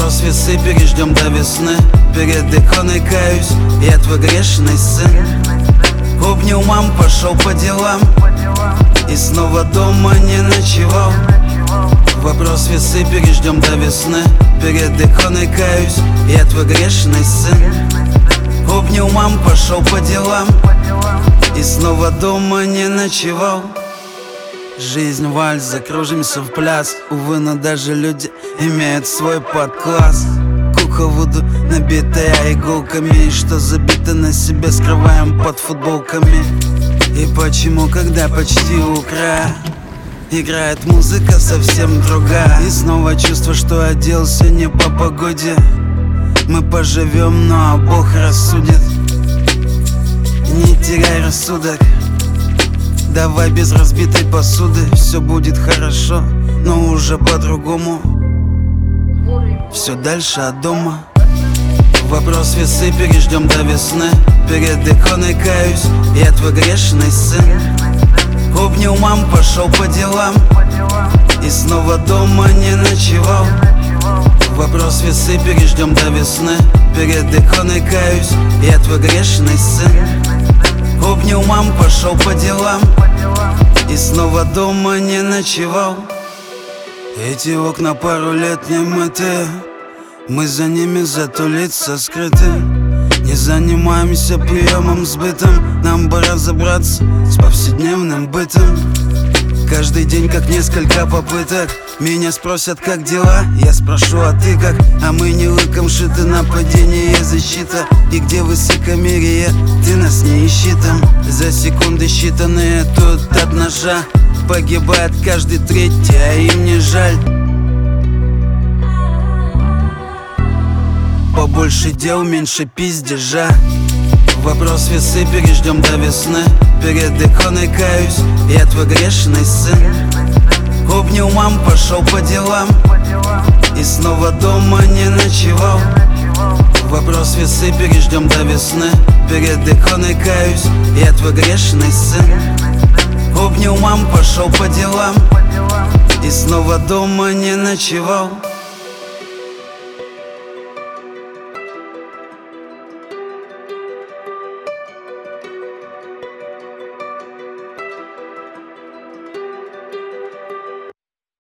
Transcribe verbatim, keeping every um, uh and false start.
Вопрос весы, переждем до весны. Перед иконой каюсь, я твой грешный сын. Обнял мам, пошел по делам и снова дома не ночевал. Вопрос весы, переждем до весны. Перед иконой каюсь, я твой грешный сын. Обнял мам, пошел по делам и снова дома не ночевал. Жизнь вальс, закружимся в пляс. Увы, но даже люди имеют свой подкласс. Куха вуду, набитая иголками, и что забито на себе скрываем под футболками. И почему, когда почти у края играет музыка совсем другая, и снова чувство, что оделся не по погоде. Мы поживем, но Бог рассудит. Не теряй рассудок, давай без разбитой посуды. Все будет хорошо, но уже по-другому. Все дальше от дома. Вопрос весы, переждем до весны. Перед иконой каюсь, я твой грешный сын. Обнял мам, пошел по делам и снова дома не ночевал. Вопрос весы, переждем до весны. Перед иконой каюсь, я твой грешный сын. Обнял мам, пошел по делам и снова дома не ночевал. Эти окна пару лет не мыты, мы за ними, зато лица скрыты. Не занимаемся приемом с бытом, нам бы разобраться с повседневным бытом. Каждый день как несколько попыток. Меня спросят, как дела, я спрошу, а ты как? А мы не лыком шиты, нападение и защита. И где высокомерие, ты нас не ищи там. За секунды считанные тут от ножа погибает каждый третий, а им не жаль. Побольше дел, меньше пиздежа. Вопрос весы, переждем до весны. Перед иконой каюсь, я твой грешный сын. Обнял мам, пошел по делам и снова дома не ночевал. Вопрос весы, переждем до весны. Перед иконой каюсь, я твой грешный сын. Обнял мам, пошел по делам и снова дома не ночевал.